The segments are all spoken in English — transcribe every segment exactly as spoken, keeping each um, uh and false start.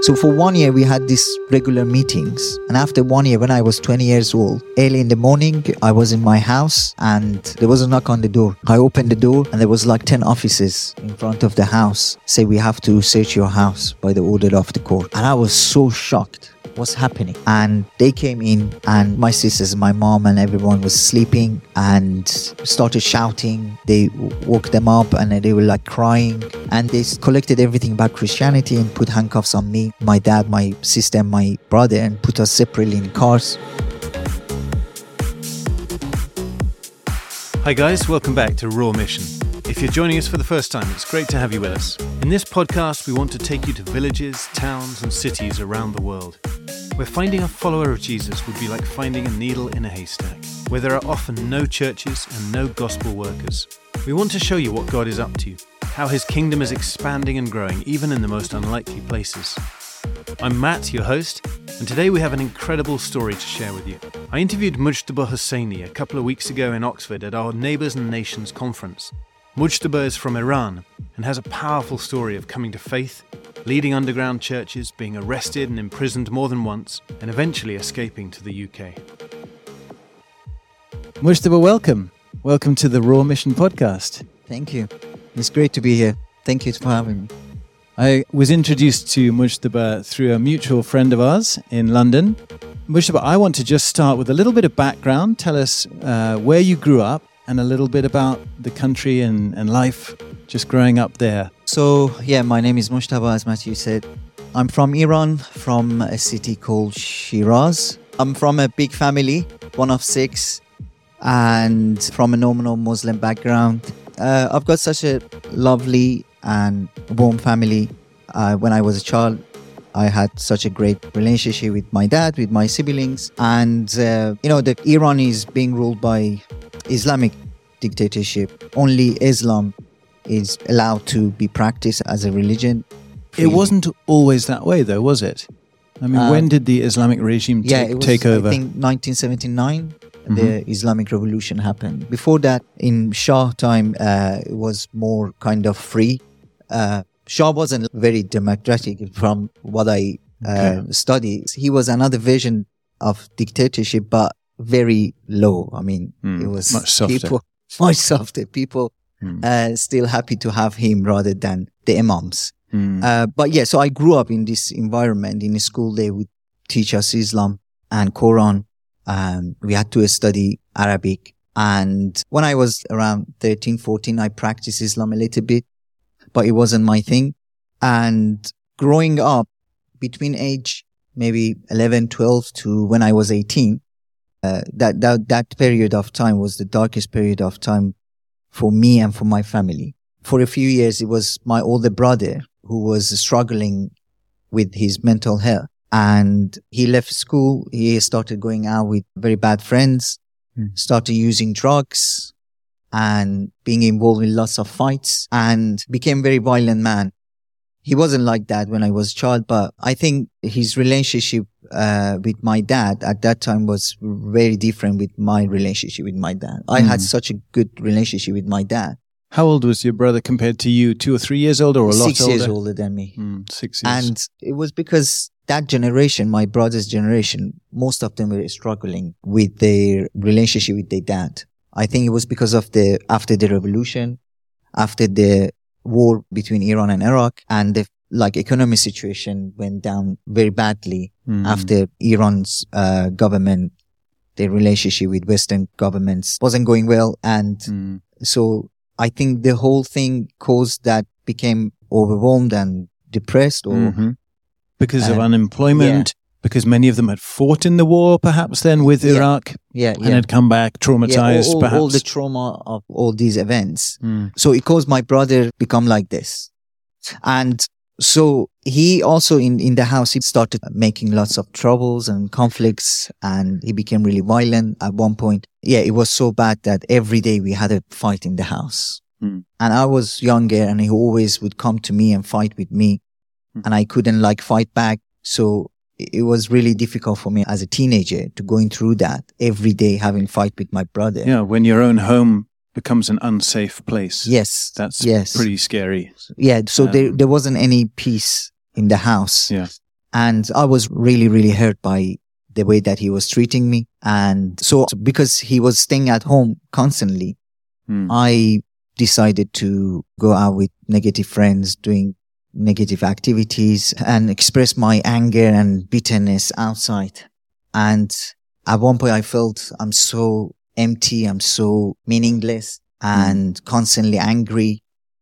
So for one year, we had these regular meetings. And after one year, when I was twenty years old, early in the morning, I was in my house and there was a knock on the door. I opened the door and there was like ten officers in front of the house. Say, we have to search your house by the order of the court. And I was so shocked. What's happening? And they came in and my sisters, my mom and everyone was sleeping and started shouting. They woke them up and they were like crying, and they collected everything about Christianity and put handcuffs on me, my dad, my sister and my brother, and put us separately in cars. Hi guys, welcome back to Raw Mission. If you're joining us for the first time, it's great to have you with us. In this podcast, we want to take you to villages, towns and cities around the world, where finding a follower of Jesus would be like finding a needle in a haystack, where there are often no churches and no gospel workers. We want to show you what God is up to, how his kingdom is expanding and growing even in the most unlikely places. I'm Matt, your host, and today we have an incredible story to share with you. I interviewed Mujtaba Hosseini a couple of weeks ago in Oxford at our Neighbours and Nations conference. Mujtaba is from Iran and has a powerful story of coming to faith, leading underground churches, being arrested and imprisoned more than once, and eventually escaping to the U K. Mujtaba, welcome. Welcome to the Raw Mission podcast. Thank you. It's great to be here. Thank you for having me. I was introduced to Mujtaba through a mutual friend of ours in London. Mujtaba, I want to just start with a little bit of background. Tell us uh, where you grew up and a little bit about the country and, and life just growing up there. So, yeah, my name is Mujtaba, as Matthew said. I'm from Iran, from a city called Shiraz. I'm from a big family, one of six, and from a nominal Muslim background. Uh, I've got such a lovely and warm family. Uh, when I was a child, I had such a great relationship with my dad, with my siblings. And, uh, you know, the Iran is being ruled by Islamic dictatorship. Only Islam is allowed to be practiced as a religion. It wasn't always that way, though, was it? I mean, uh, when did the Islamic regime take, yeah, it was, take over? I think nineteen seventy-nine, mm-hmm. the Islamic Revolution happened. Before that, in Shah time, uh, it was more kind of free. Uh, Shah wasn't very democratic from what I uh, okay. studied. He was another version of dictatorship, but very low. I mean, mm, it was much softer. People, much softer. People mm. uh, still happy to have him rather than the imams. Mm. Uh, but yeah, so I grew up in this environment. In school, they would teach us Islam and Quran. Um, we had to study Arabic. And when I was around thirteen, fourteen, I practiced Islam a little bit, but it wasn't my thing. And growing up between age maybe eleven, twelve to when I was eighteen, Uh, that, that that period of time was the darkest period of time for me and for my family. For a few years, it was my older brother who was struggling with his mental health. And he left school. He started going out with very bad friends, mm. started using drugs and being involved in lots of fights, and became a very violent man. He wasn't like that when I was a child, but I think his relationship uh, with my dad at that time was very different with my relationship with my dad. I mm. had such a good relationship with my dad. How old was your brother compared to you? Two or three years older or a lot six older? Six years older than me. Mm, six years. And it was because that generation, my brother's generation, most of them were struggling with their relationship with their dad. I think it was because of the, after the revolution, after the war between Iran and Iraq, and the like economic situation went down very badly mm. after Iran's uh, government, their relationship with Western governments wasn't going well. And mm. so I think the whole thing caused that became overwhelmed and depressed. or mm-hmm. Because uh, of unemployment, yeah. because many of them had fought in the war perhaps then with yeah. Iraq yeah, and yeah. had come back traumatized yeah, all, all, perhaps. all the trauma of all these events. Mm. So it caused my brother become like this. And so he also in, in the house, he started making lots of troubles and conflicts, and he became really violent at one point. Yeah, it was so bad that every day we had a fight in the house. Mm. And I was younger, and he always would come to me and fight with me. Mm. And I couldn't like fight back. So it was really difficult for me as a teenager to going through that every day, having fight with my brother. Yeah, when your own home becomes an unsafe place. Yes. That's yes. pretty scary. Yeah. So um, there, there wasn't any peace in the house. Yeah. And I was really, really hurt by the way that he was treating me. And so because he was staying at home constantly, mm. I decided to go out with negative friends, doing negative activities, and express my anger and bitterness outside. And at one point I felt I'm so empty, I'm so meaningless and mm. constantly angry.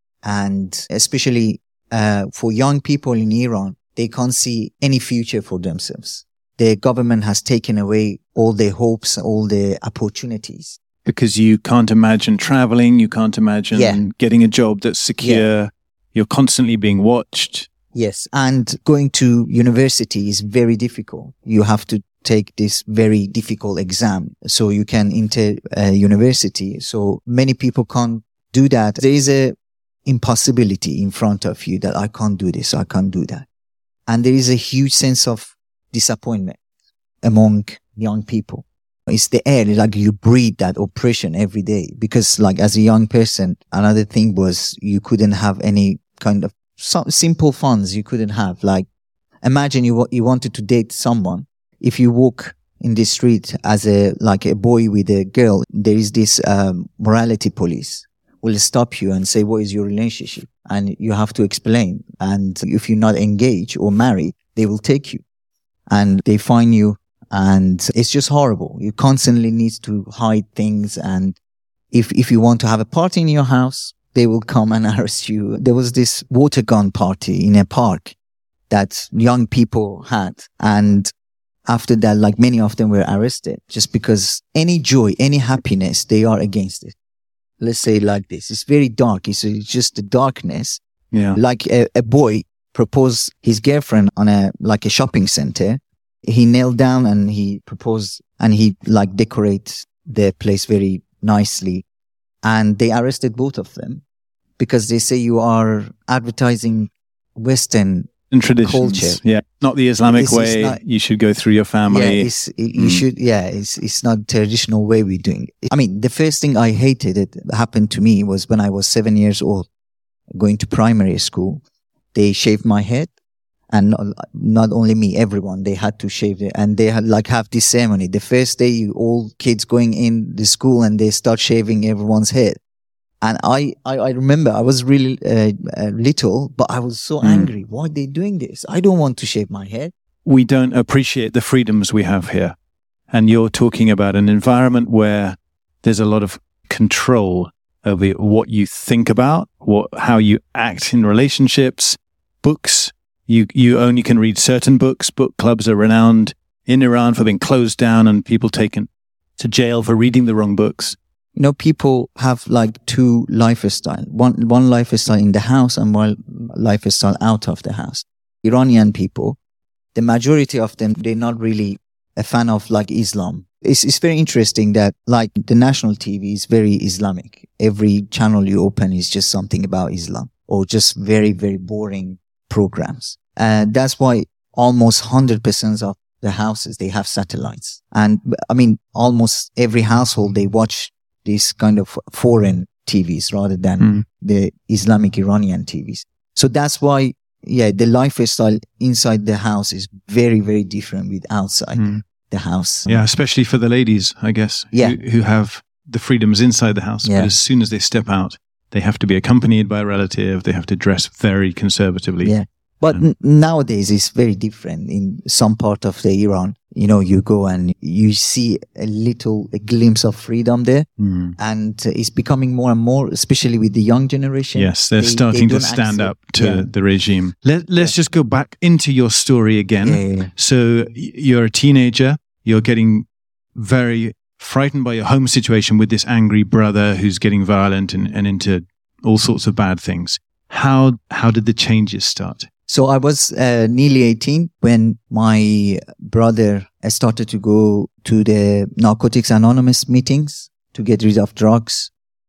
And especially uh, for young people in Iran, they can't see any future for themselves. The government has taken away all their hopes, all their opportunities. Because you can't imagine traveling, you can't imagine yeah. getting a job that's secure. Yeah. You're constantly being watched. Yes. And going to university is very difficult. You have to take this very difficult exam so you can enter a university. So many people can't do that. There is a impossibility in front of you that I can't do this, I can't do that. And there is a huge sense of disappointment among young people. It's the air, like you breathe that oppression every day. Because like as a young person, another thing was you couldn't have any kind of so simple funds you couldn't have. Like imagine you you wanted to date someone. If you walk in the street as a like a boy with a girl, there is this um, morality police will stop you and say, what is your relationship? And you have to explain. And if you're not engaged or married, they will take you and they fine you. And it's just horrible. You constantly need to hide things. And if, if you want to have a party in your house, they will come and arrest you. There was this water gun party in a park that young people had. And after that, like many of them were arrested just because any joy, any happiness, they are against it. Let's say it like this. It's very dark. It's just the darkness. Yeah. Like a, a boy proposed his girlfriend on a, like a shopping center. He knelt down and he proposed and he like decorate the place very nicely. And they arrested both of them because they say you are advertising Western and traditions. Culture. Yeah. Not the Islamic it's, way. It's not, you should go through your family. Yeah, it's, it, you mm. should, yeah, it's, it's not traditional way we're doing it. I mean, the first thing I hated that happened to me was when I was seven years old, going to primary school. They shaved my head. And not, not only me, everyone, they had to shave it. And they had like have this ceremony. The first day, you, all kids going in the school and they start shaving everyone's head. And I, I, I remember I was really uh, uh, little, but I was so mm. angry. Why are they doing this? I don't want to shave my head. We don't appreciate the freedoms we have here. And you're talking about an environment where there's a lot of control over what you think about, what, how you act in relationships, books. You you only can read certain books. Book clubs are renowned in Iran for being closed down and people taken to jail for reading the wrong books. You know, people have like two lifestyle. One one lifestyle in the house and one lifestyle out of the house. Iranian people, the majority of them, they're not really a fan of like Islam. It's it's very interesting that like the national T V is very Islamic. Every channel you open is just something about Islam or just very, very boring programs. And that's why almost one hundred percent of the houses, they have satellites. And I mean, almost every household, they watch these kind of foreign T Vs rather than mm. the Islamic Iranian T Vs. So that's why, yeah, the lifestyle inside the house is very, very different with outside mm. the house. Yeah, especially for the ladies, I guess, yeah. who, who have the freedoms inside the house. Yeah. But as soon as they step out, they have to be accompanied by a relative. They have to dress very conservatively. Yeah. But um, n- nowadays it's very different. In some part of the Iran, you know, you go and you see a little a glimpse of freedom there. Mm. And uh, it's becoming more and more, especially with the young generation. Yes, they're they, starting they to stand accept, up to yeah. the regime. Let, let's yeah. just go back into your story again. Yeah, yeah, yeah. So you're a teenager. You're getting very frightened by your home situation with this angry brother who's getting violent and, and into all sorts of bad things. How how did the changes start? So I was uh, nearly eighteen when my brother started to go to the Narcotics Anonymous meetings to get rid of drugs.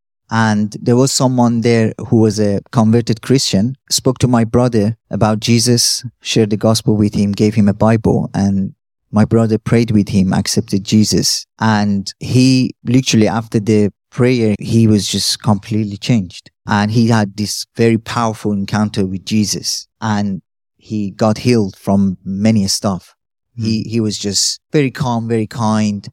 And there was someone there who was a converted Christian, spoke to my brother about Jesus, shared the gospel with him, gave him a Bible, and my brother prayed with him, accepted Jesus. And he literally, after the prayer, he was just completely changed. And he had this very powerful encounter with Jesus. And he got healed from many stuff. Mm. He, he was just very calm, very kind,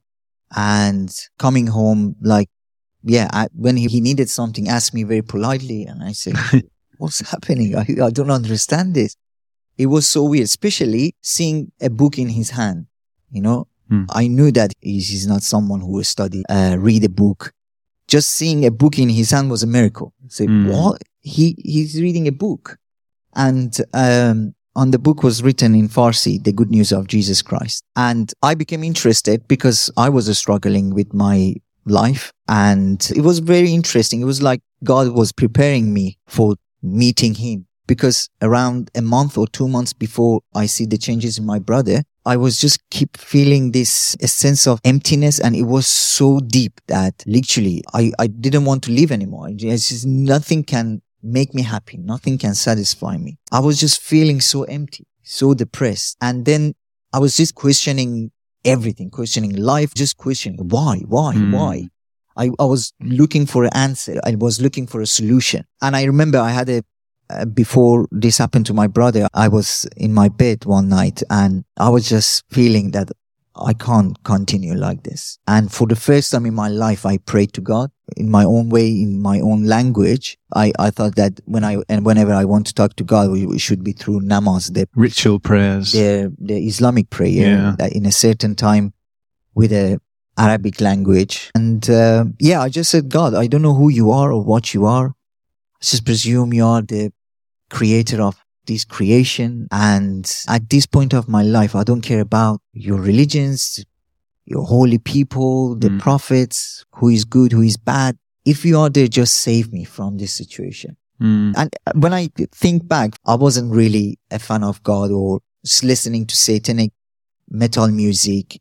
and coming home, like, yeah, I, when he, he needed something, asked me very politely. And I said, what's happening? I, I don't understand this. It was so weird, especially seeing a book in his hand. You know, mm. I knew that he's, he's not someone who will study, uh, read a book. Just seeing a book in his hand was a miracle. I said, mm. what? He, he's reading a book. And, um, on the book was written in Farsi, The Good News of Jesus Christ. And I became interested because I was struggling with my life. And it was very interesting. It was like God was preparing me for meeting him, because around a month or two months before I see the changes in my brother, I was just keep feeling this a sense of emptiness. And it was so deep that literally I, I didn't want to live anymore. It's just nothing can make me happy. Nothing can satisfy me. I was just feeling so empty, so depressed. And then I was just questioning everything, questioning life, just questioning why, why, mm. why. I, I was looking for an answer. I was looking for a solution. And I remember I had a, uh, before this happened to my brother, I was in my bed one night and I was just feeling that I can't continue like this. And for the first time in my life, I prayed to God in my own way, in my own language. I, I thought that when I, and whenever I want to talk to God, we, we should be through namaz, the ritual prayers, the, the Islamic prayer, yeah. that in a certain time with a Arabic language. And, uh, yeah, I just said, God, I don't know who you are or what you are. I just presume you are the creator of this creation. And at this point of my life, I don't care about your religions, your holy people, the mm. prophets, who is good, who is bad. If you are there, just save me from this situation. Mm. And when I think back, I wasn't really a fan of God or just listening to satanic metal music.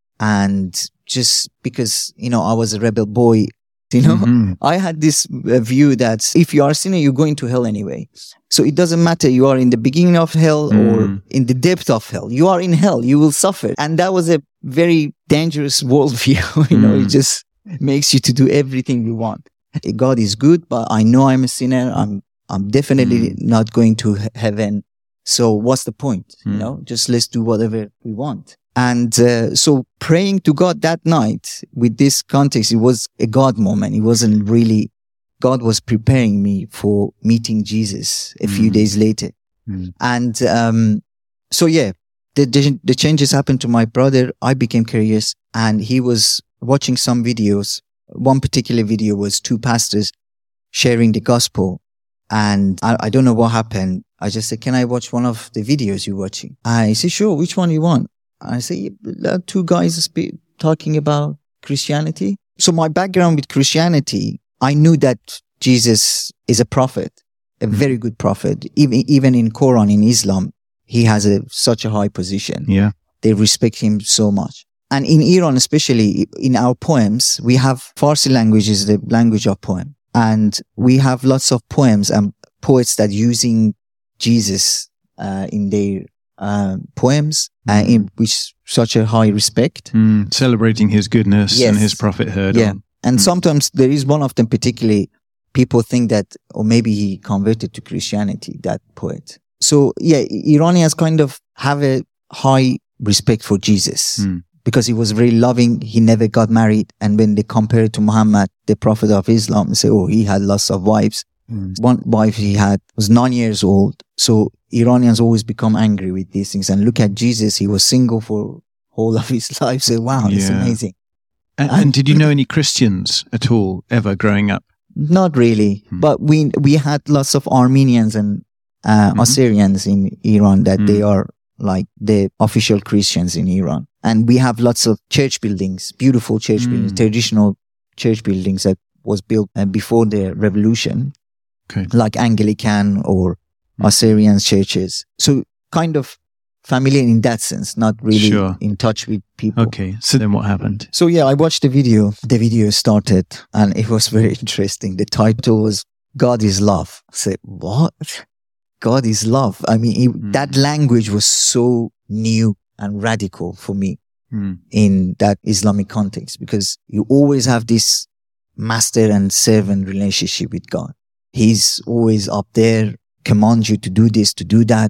And just because, you know, I was a rebel boy, you know, mm-hmm. I had this uh, view that if you are a sinner, you're going to hell anyway. So it doesn't matter you are in the beginning of hell mm. or in the depth of hell. You are in hell. You will suffer. And that was a very dangerous worldview. you mm. know, it just makes you to do everything you want. God is good, but I know I'm a sinner. I'm, I'm definitely mm. not going to heaven. So what's the point? Mm. You know, just let's do whatever we want. And uh, so praying to God that night with this context, it was a God moment. It wasn't really, God was preparing me for meeting Jesus a mm. few days later. Mm. And um, so, yeah, the, the, the changes happened to my brother. I became curious and he was watching some videos. One particular video was two pastors sharing the gospel. And I, I don't know what happened. I just said, can I watch one of the videos you're watching? I said, sure, which one you want? I say, two guys speak, talking about Christianity. So my background with Christianity, I knew that Jesus is a prophet, a very good prophet. Even, even in Quran, in Islam, he has a, such a high position. Yeah. They respect him so much. And in Iran, especially in our poems, we have Farsi language is the language of poem. And we have lots of poems and poets that using Jesus, uh, in their Uh, poems, uh, in which such a high respect. Mm, celebrating his goodness yes. and his prophethood. Yeah. On. And mm. sometimes there is one of them particularly, people think that, or maybe he converted to Christianity, that poet. So yeah, Iranians kind of have a high respect for Jesus mm. because he was very loving. He never got married. And when they compare it to Muhammad, the prophet of Islam, they say, oh, he had lots of wives. Mm. One wife he had was nine years old. So Iranians always become angry with these things. And look at Jesus. He was single for whole of his life. So wow, yeah. It's amazing. And, and, and did you know any Christians at all ever growing up? Not really. Hmm. But we we had lots of Armenians and uh, mm-hmm. Assyrians in Iran that mm. they are like the official Christians in Iran. And we have lots of church buildings, beautiful church mm. buildings, traditional church buildings that was built uh, before the revolution. Okay. Like Anglican or Assyrian churches. So kind of familiar in that sense, not really sure. in touch with people. Okay. So then what happened? So yeah, I watched the video. The video started and it was very interesting. The title was God is Love. I said, what? God is love. I mean, it, mm. that language was so new and radical for me mm. in that Islamic context because you always have this master and servant relationship with God. He's always up there, commands you to do this, to do that.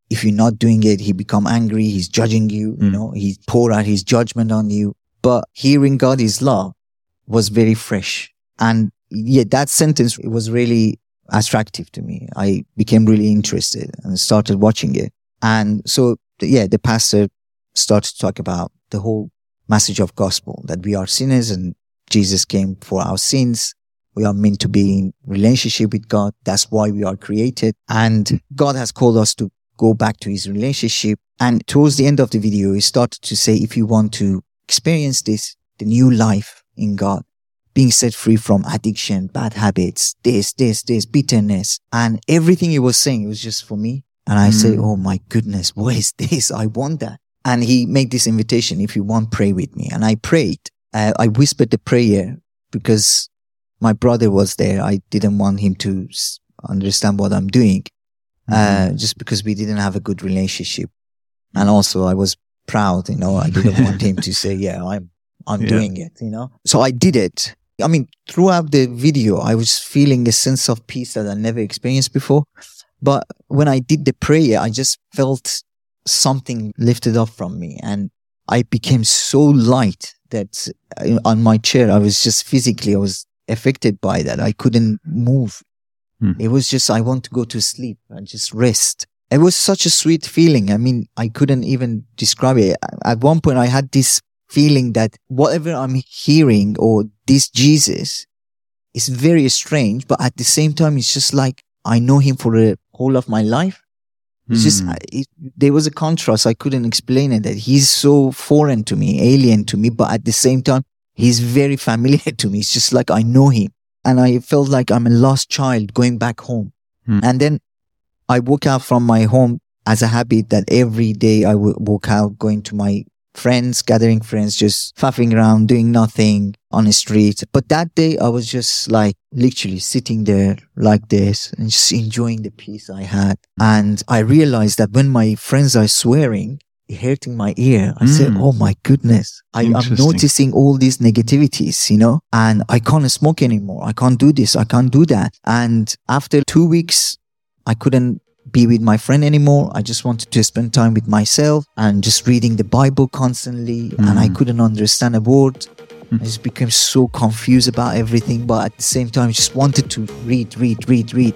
if you're not doing it, he become angry. He's judging you, mm. you know, he pour out his judgment on you. But hearing God is love was very fresh. And yeah, that sentence, it was really attractive to me. I became really interested and started watching it. And so, yeah, the pastor started to talk about the whole message of gospel, that we are sinners and Jesus came for our sins. We are meant to be in relationship with God. That's why we are created. And God has called us to go back to his relationship. And towards the end of the video, he started to say, if you want to experience this, the new life in God, being set free from addiction, bad habits, this, this, this, bitterness, and everything he was saying, it was just for me. And I mm. say, oh my goodness, what is this? I want that. And he made this invitation, if you want, pray with me. And I prayed. Uh, I whispered the prayer because my brother was there. I didn't want him to understand what I'm doing, mm. uh, just because we didn't have a good relationship. And also I was proud, you know, I didn't want him to say, yeah, I'm, I'm yeah. doing it, you know. So I did it. I mean, throughout the video, I was feeling a sense of peace that I never experienced before. But when I did the prayer, I just felt something lifted up from me. And I became so light that on my chair, I was just physically, I was affected by that. I couldn't move. Hmm. It was just, I want to go to sleep and just rest. It was such a sweet feeling. I mean, I couldn't even describe it. At one point, I had this feeling that whatever I'm hearing or this Jesus is very strange, but at the same time, it's just like I know him for the whole of my life. It's mm. just, it, there was a contrast. I couldn't explain it, that he's so foreign to me, alien to me, but at the same time, he's very familiar to me. It's just like I know him. And I felt like I'm a lost child going back home. Mm. And then I woke out from my home as a habit that every day I would walk out, going to my friends, gathering friends, just faffing around, doing nothing on the street. But that day I was just like literally sitting there like this and just enjoying the peace I had. And I realized that when my friends are swearing, it hurting my ear, I mm. said, oh my goodness, I, I'm noticing all these negativities, you know, and I can't smoke anymore. I can't do this. I can't do that. And after two weeks, I couldn't be with my friend anymore. I just wanted to spend time with myself and just reading the Bible constantly. Mm. And I couldn't understand a word. Mm. I just became so confused about everything. But at the same time, I just wanted to read, read, read, read.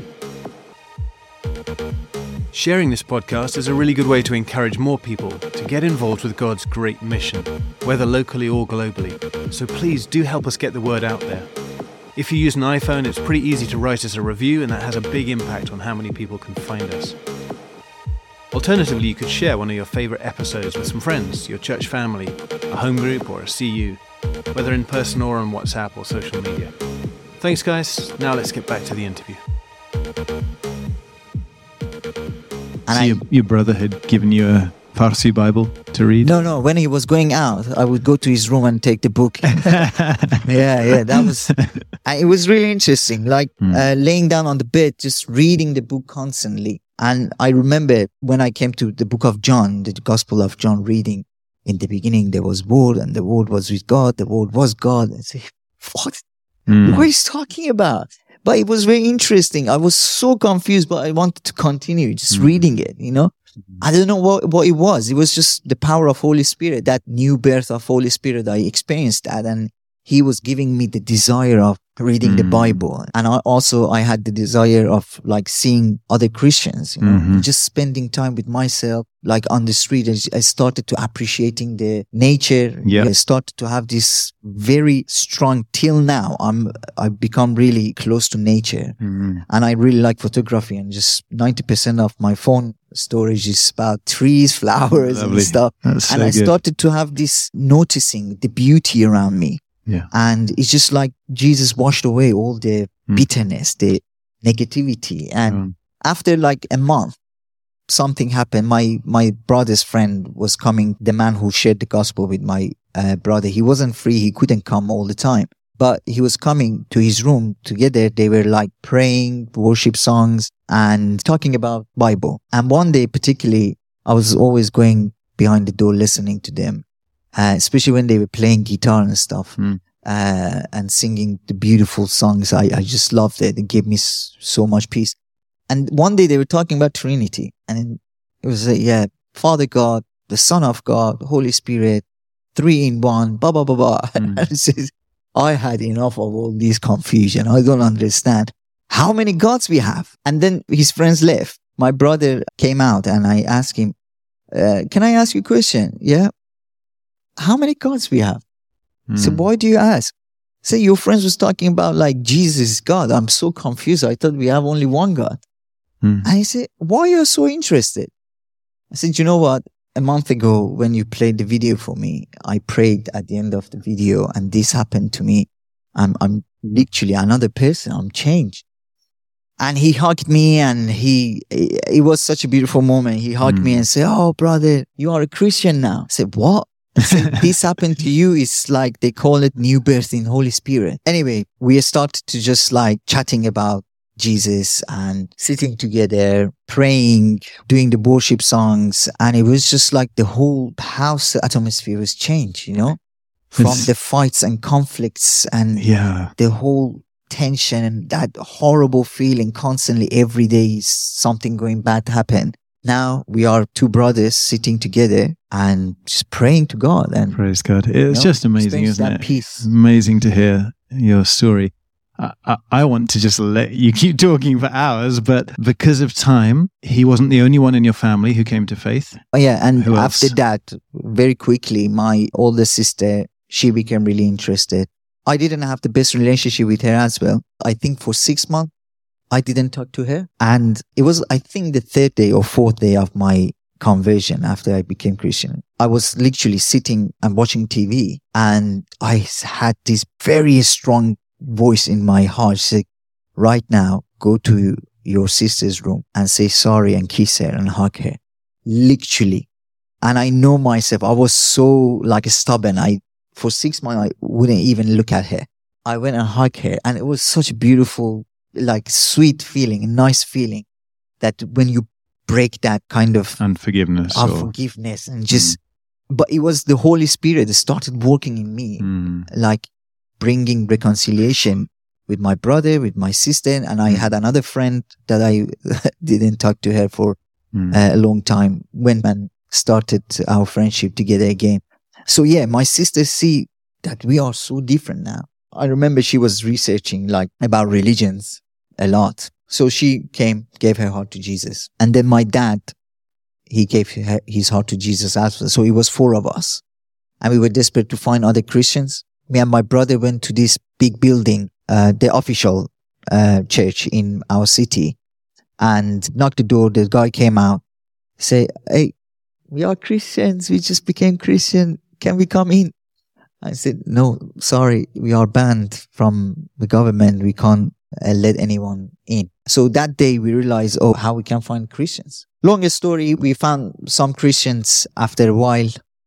Sharing this podcast is a really good way to encourage more people to get involved with God's great mission, whether locally or globally. So please do help us get the word out there. If you use an iPhone, it's pretty easy to write us a review, and that has a big impact on how many people can find us. Alternatively, you could share one of your favourite episodes with some friends, your church family, a home group or a C U, whether in person or on WhatsApp or social media. Thanks guys, now let's get back to the interview. So your, your brother had given you a Farsi Bible to read? No, no. When he was going out, I would go to his room and take the book. yeah, yeah. That was, it was really interesting. Like mm. uh, laying down on the bed, just reading the book constantly. And I remember when I came to the book of John, the Gospel of John, reading, in the beginning there was Word, and the Word was with God. The Word was God. And say, what? Mm. What is he talking about? But it was very interesting. I was so confused, but I wanted to continue just mm. reading it, you know. I don't know what, what it was. It was just the power of Holy Spirit, that new birth of Holy Spirit. I experienced that, and he was giving me the desire of reading mm. the Bible. And I also, I had the desire of like seeing other Christians, you know, mm-hmm. just spending time with myself, like on the street. I started to appreciating the nature. Yeah. I started to have this very strong, till now, I'm, I've become really close to nature. Mm-hmm. And I really like photography, and just ninety percent of my phone storage is about trees, flowers Lovely. and stuff. That's and so I good. started to have this noticing the beauty around me. Yeah. And it's just like Jesus washed away all the mm. bitterness, the negativity. And mm. after like a month, something happened. My, my brother's friend was coming, the man who shared the gospel with my uh, brother. He wasn't free. He couldn't come all the time, but he was coming to his room together. They were like praying worship songs and talking about Bible. And one day particularly, I was always going behind the door listening to them. Uh, especially when they were playing guitar and stuff, mm. uh, and singing the beautiful songs. I, I just loved it. It gave me s- so much peace. And one day they were talking about Trinity. And It was like, yeah, Father God, the Son of God, Holy Spirit, three in one, blah, blah, blah, blah. Mm. And says, I had enough of all this confusion. I don't understand how many gods we have. And then his friends left. My brother came out and I asked him, uh, can I ask you a question? Yeah. How many gods we have? Mm. So why do you ask? Say, your friends was talking about like Jesus is God. I'm so confused. I thought we have only one God. Mm. And he said, why are you so interested? I said, you know what? A month ago, when you played the video for me, I prayed at the end of the video and this happened to me. I'm, I'm literally another person. I'm changed. And he hugged me and he, it was such a beautiful moment. He hugged mm. me and said, oh, brother, you are a Christian now. I said, what? I said, this happened to you. It's like they call it new birth in Holy Spirit. Anyway, we started to just like chatting about Jesus and sitting together, praying, doing the worship songs. And it was just like the whole house atmosphere was changed, you know, from it's, the fights and conflicts and yeah. the whole tension and that horrible feeling constantly every day is something going bad happen. Now we are two brothers sitting together and just praying to God. And praise God. It's you know, just amazing, isn't it? Peace. Amazing to hear your story. I, I want to just let you keep talking for hours, but because of time, he wasn't the only one in your family who came to faith. Oh, yeah. And who after else? that, very quickly, my older sister, she became really interested. I didn't have the best relationship with her as well. I think for six months, I didn't talk to her. And it was, I think, the third day or fourth day of my conversion after I became Christian. I was literally sitting and watching T V and I had this very strong voice in my heart say, right now, go to your sister's room and say sorry and kiss her and hug her. Literally. And I know myself, I was so like stubborn. I, for six months, I wouldn't even look at her. I went and hugged her and it was such a beautiful, like sweet feeling, a nice feeling that when you break that kind of unforgiveness unforgiveness or, and just, mm. but it was the Holy Spirit that started working in me, mm. like bringing reconciliation with my brother, with my sister. And I had another friend that I didn't talk to her for mm. uh, a long time when and started our friendship together again. So yeah, my sister see that we are so different now. I remember she was researching like about religions a lot. So she came, gave her heart to Jesus. And then my dad, he gave her, his heart to Jesus as well. So it was four of us. And we were desperate to find other Christians. Me and my brother went to this big building, uh, the official uh, church in our city, and knocked the door. The guy came out, say, hey, we are Christians. We just became Christian. Can we come in? I said, no, sorry. We are banned from the government. We can't uh, let anyone in. So that day we realized, oh, how we can find Christians. Longest story, we found some Christians after a while.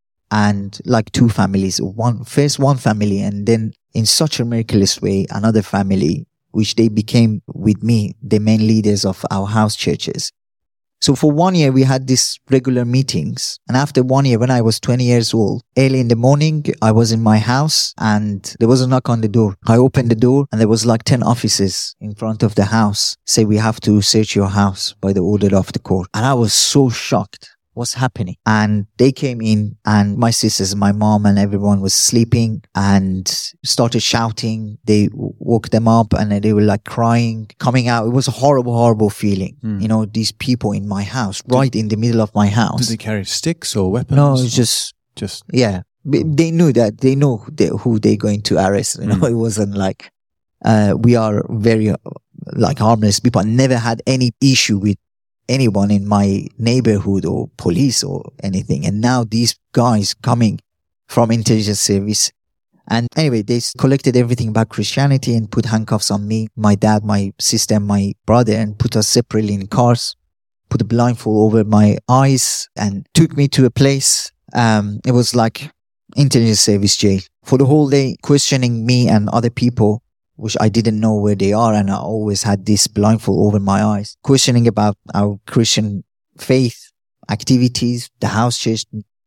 And like two families, one first one family, and then in such a miraculous way, another family, which they became with me, the main leaders of our house churches. So for one year, we had these regular meetings. And after one year, when I was twenty years old, early in the morning, I was in my house and there was a knock on the door. I opened the door and there was like ten officers in front of the house say, we have to search your house by the order of the court. And I was so shocked. What's happening? And they came in and my sisters, my mom and everyone was sleeping and started shouting. They woke them up and they were like crying, coming out. It was a horrible, horrible feeling. Mm. You know, these people in my house, right did, in the middle of my house. Did they carry sticks or weapons? No, it's just, just, yeah. They knew that. They know who, they, who they're going to arrest. You know, mm. It wasn't like, uh, we are very uh, like harmless people. I never had any issue with anyone in my neighborhood or police or anything. And now these guys coming from intelligence service. And anyway, they collected everything about Christianity and put handcuffs on me, my dad, my sister, my brother, and put us separately in cars, put a blindfold over my eyes and took me to a place. Um, it was like intelligence service jail for the whole day, questioning me and other people, which I didn't know where they are. And I always had this blindfold over my eyes, questioning about our Christian faith, activities, the house church,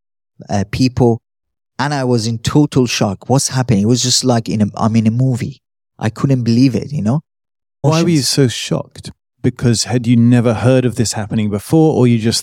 uh, people. And I was in total shock. What's happening? It was just like in a, I'm in a movie. I couldn't believe it, you know? Why were you so shocked? Because had you never heard of this happening before, or you just thought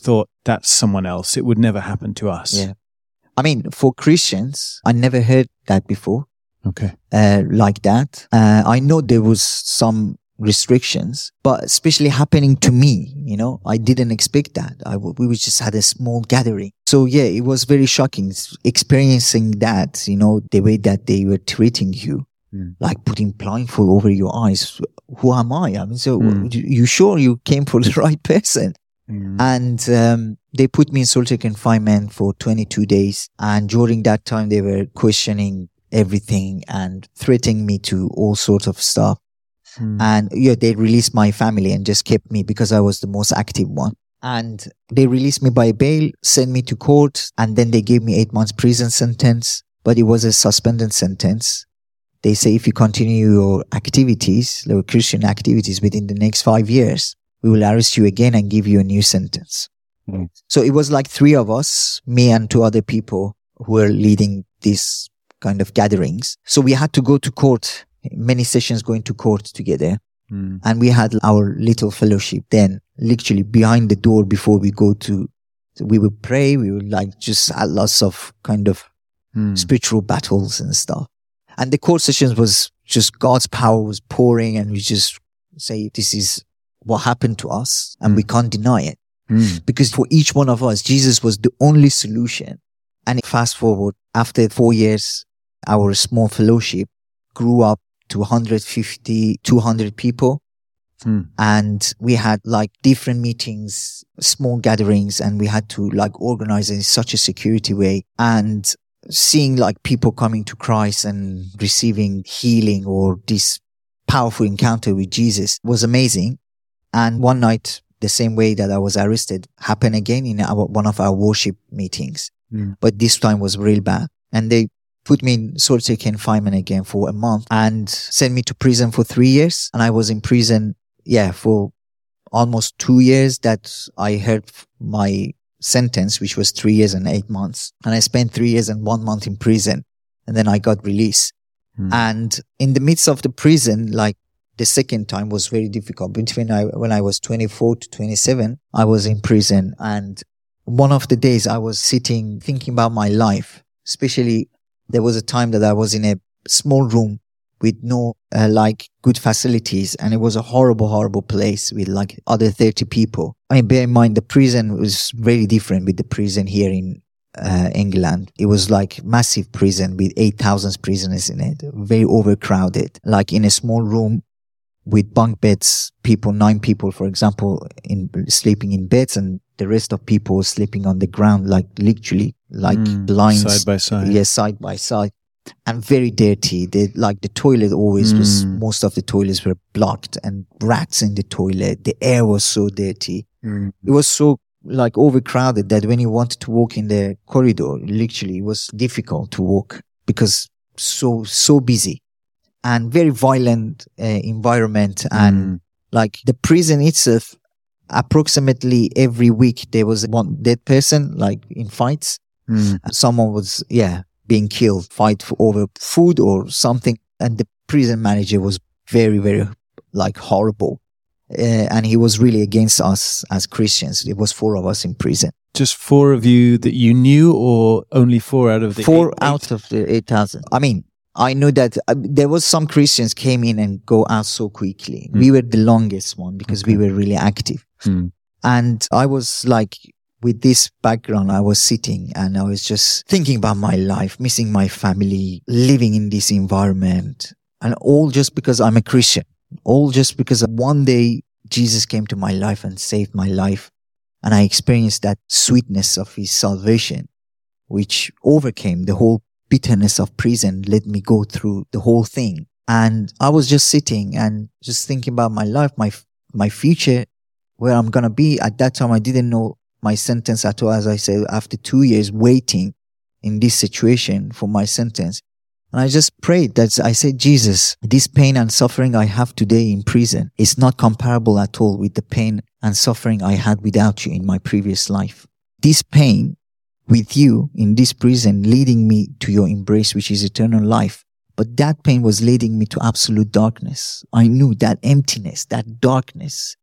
that's someone else. It would never happen to us. Yeah. I mean, for Christians, I never heard that before. Okay. Uh, like that. Uh, I know there was some restrictions, but especially happening to me, you know, I didn't expect that. I w- we just had a small gathering. So yeah, it was very shocking experiencing that, you know, the way that they were treating you, mm. like putting blindfold over your eyes. Who am I? I mean, so mm. you sure you came for the right person? Mm. And um, they put me in solitary confinement for twenty-two days. And during that time, they were questioning everything and threatening me to all sorts of stuff. Hmm. And yeah, they released my family and just kept me because I was the most active one. And they released me by bail, sent me to court, and then they gave me eight months prison sentence. But it was a suspended sentence. They say if you continue your activities, your Christian activities within the next five years, we will arrest you again and give you a new sentence. Hmm. So it was like three of us, me and two other people who were leading these kind of gatherings. So we had to go to court. Many sessions going to court together. Mm. And we had our little fellowship then, literally behind the door before we go to, we would pray. We would like just had lots of kind of mm. spiritual battles and stuff. And the court sessions was just God's power was pouring, and we just say, this is what happened to us and mm. we can't deny it. Mm. Because for each one of us, Jesus was the only solution. And fast forward, after four years, our small fellowship grew up to one hundred fifty, two hundred people. Hmm. And we had like different meetings, small gatherings, and we had to like organize in such a security way. And seeing like people coming to Christ and receiving healing or this powerful encounter with Jesus was amazing. And one night, the same way that I was arrested happened again in our, one of our worship meetings. Hmm. But this time was real bad. And they put me in solitary confinement again for a month and sent me to prison for three years. And I was in prison, yeah, for almost two years that I heard my sentence, which was three years and eight months. And I spent three years and one month in prison. And then I got released. Hmm. And in the midst of the prison, like the second time was very difficult. Between I, when I was twenty-four to twenty-seven, I was in prison. And one of the days I was sitting thinking about my life, especially there was a time that I was in a small room with no, uh, like, good facilities. And it was a horrible, horrible place with, like, other thirty people. I mean, bear in mind, the prison was very different with the prison here in uh, England. It was, like, massive prison with eight thousand prisoners in it. Very overcrowded. Like, in a small room with bunk beds, people, nine people, for example, in sleeping in beds, and the rest of people sleeping on the ground, like literally, like mm, blinds. Side by side. Yes, yeah, side by side. And very dirty. They, like the toilet always mm. was, most of the toilets were blocked and rats in the toilet. The air was so dirty. Mm. It was so like overcrowded that when you wanted to walk in the corridor, literally it was difficult to walk because so, so busy. And very violent uh, environment. And mm. like the prison itself, approximately every week there was one dead person, like in fights. Mm. Someone was, yeah, being killed, fight for, over food or something. And the prison manager was very, very like horrible. Uh, and he was really against us as Christians. It was four of us in prison. Just four of you that you knew, or only four out of the four eight, out eight? of the eight thousand? I mean, I know that uh, there was some Christians came in and go out so quickly. Mm. We were the longest one because okay. we were really active. Mm. And I was like, with this background, I was sitting and I was just thinking about my life, missing my family, living in this environment, and all just because I'm a Christian. All just because one day Jesus came to my life and saved my life. And I experienced that sweetness of his salvation, which overcame the whole bitterness of prison, let me go through the whole thing. And I was just sitting and just thinking about my life, my my future, where I'm going to be. At that time, I didn't know my sentence at all. As I said, after two years waiting in this situation for my sentence. And I just prayed that I said, Jesus, this pain and suffering I have today in prison is not comparable at all with the pain and suffering I had without you in my previous life. This pain with you in this prison leading me to your embrace, which is eternal life. But that pain was leading me to absolute darkness. I knew that emptiness, that darkness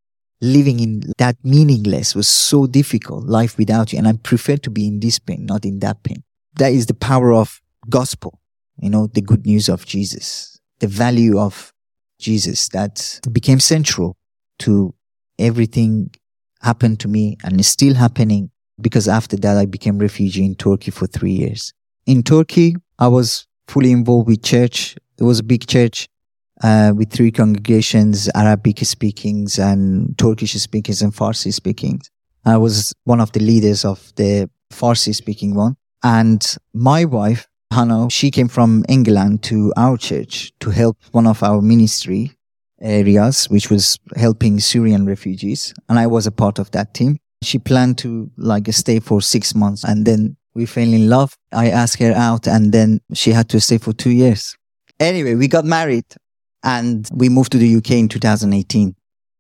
living in that meaningless was so difficult, life without you. And I prefer to be in this pain, not in that pain. That is the power of gospel, you know, the good news of Jesus, the value of Jesus that became central to everything happened to me and is still happening, because after that I became refugee in Turkey for three years. In Turkey, I was fully involved with church. It was a big church. Uh, with three congregations, Arabic speakings and Turkish speakings and Farsi speakings. I was one of the leaders of the Farsi speaking one. And my wife, Hannah, she came from England to our church to help one of our ministry areas, which was helping Syrian refugees. And I was a part of that team. She planned to like stay for six months and then we fell in love. I asked her out and then she had to stay for two years. Anyway, we got married. And we moved to the U K in two thousand eighteen.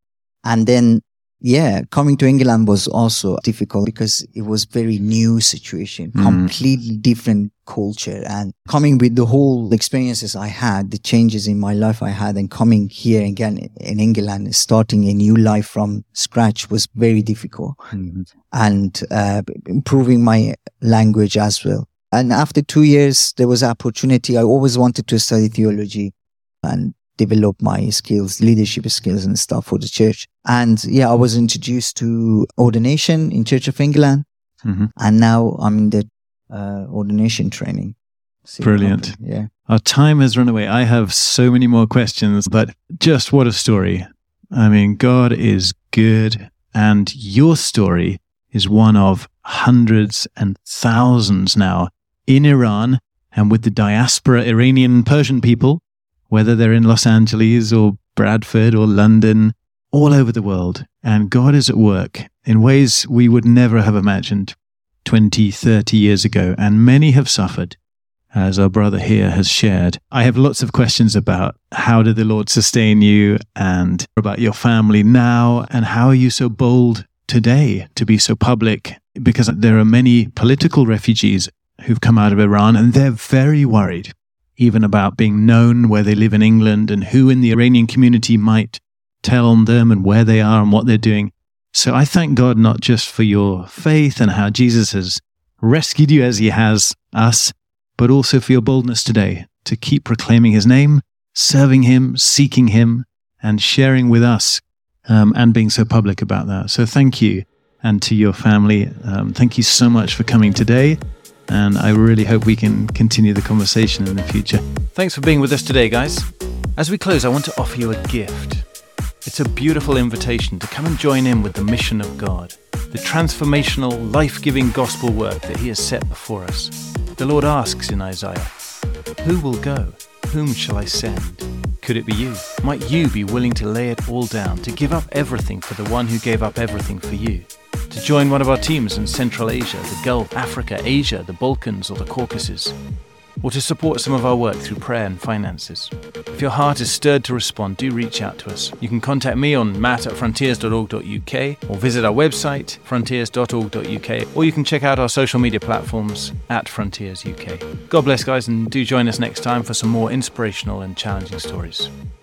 And then, yeah, coming to England was also difficult because it was very new situation, mm. completely different culture. And coming with the whole experiences I had, the changes in my life I had, and coming here again in England, starting a new life from scratch was very difficult. Mm. And uh, improving my language as well. And after two years, there was an opportunity. I always wanted to study theology and develop my skills, leadership skills and stuff for the church. And yeah, I was introduced to ordination in Church of England. Mm-hmm. And now I'm in the uh, ordination training. See Brilliant. Yeah. Our time has run away. I have so many more questions, but just what a story. I mean, God is good, and your story is one of hundreds and thousands now in Iran and with the diaspora Iranian Persian people, whether they're in Los Angeles or Bradford or London, all over the world. And God is at work in ways we would never have imagined twenty, thirty years ago. And many have suffered, as our brother here has shared. I have lots of questions about how did the Lord sustain you and about your family now, and how are you so bold today to be so public? Because there are many political refugees who've come out of Iran and they're very worried, even about being known where they live in England and who in the Iranian community might tell them and where they are and what they're doing. So I thank God not just for your faith and how Jesus has rescued you as he has us, but also for your boldness today to keep proclaiming his name, serving him, seeking him, and sharing with us um, and being so public about that. So thank you. And to your family, um, thank you so much for coming today. And I really hope we can continue the conversation in the future. Thanks for being with us today, guys. As we close, I want to offer you a gift. It's a beautiful invitation to come and join in with the mission of God, the transformational, life-giving gospel work that he has set before us. The Lord asks in Isaiah, "Who will go? Whom shall I send? Could it be you? Might you be willing to lay it all down, to give up everything for the one who gave up everything for you? To join one of our teams in Central Asia, the Gulf, Africa, Asia, the Balkans, or the Caucasus? Or to support some of our work through prayer and finances? If your heart is stirred to respond, do reach out to us. You can contact me on matt at frontiers dot org dot u k or visit our website, frontiers dot org dot u k, or you can check out our social media platforms at Frontiers U K. God bless, guys, and do join us next time for some more inspirational and challenging stories.